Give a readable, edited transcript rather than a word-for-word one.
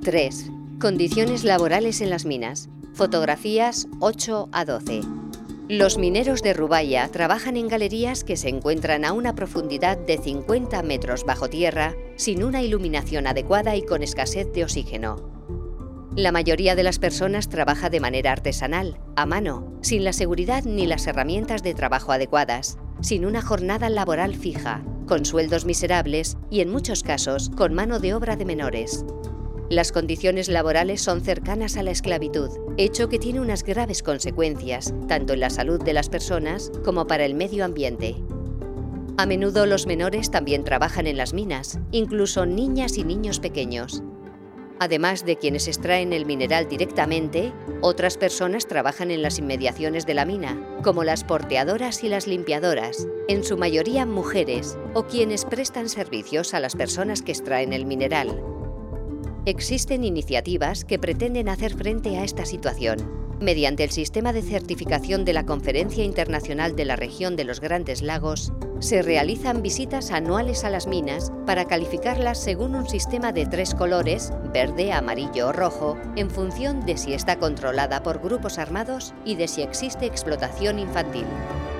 3. Condiciones laborales en las minas. Fotografías 8 a 12. Los mineros de Rubaya trabajan en galerías que se encuentran a una profundidad de 50 metros bajo tierra, sin una iluminación adecuada y con escasez de oxígeno. La mayoría de las personas trabaja de manera artesanal, a mano, sin la seguridad ni las herramientas de trabajo adecuadas, sin una jornada laboral fija, con sueldos miserables y, en muchos casos, con mano de obra de menores. Las condiciones laborales son cercanas a la esclavitud, hecho que tiene unas graves consecuencias, tanto en la salud de las personas como para el medio ambiente. A menudo los menores también trabajan en las minas, incluso niñas y niños pequeños. Además de quienes extraen el mineral directamente, otras personas trabajan en las inmediaciones de la mina, como las porteadoras y las limpiadoras, en su mayoría mujeres, o quienes prestan servicios a las personas que extraen el mineral. Existen iniciativas que pretenden hacer frente a esta situación. Mediante el sistema de certificación de la Conferencia Internacional de la Región de los Grandes Lagos, se realizan visitas anuales a las minas para calificarlas según un sistema de 3 colores, verde, amarillo o rojo, en función de si está controlada por grupos armados y de si existe explotación infantil.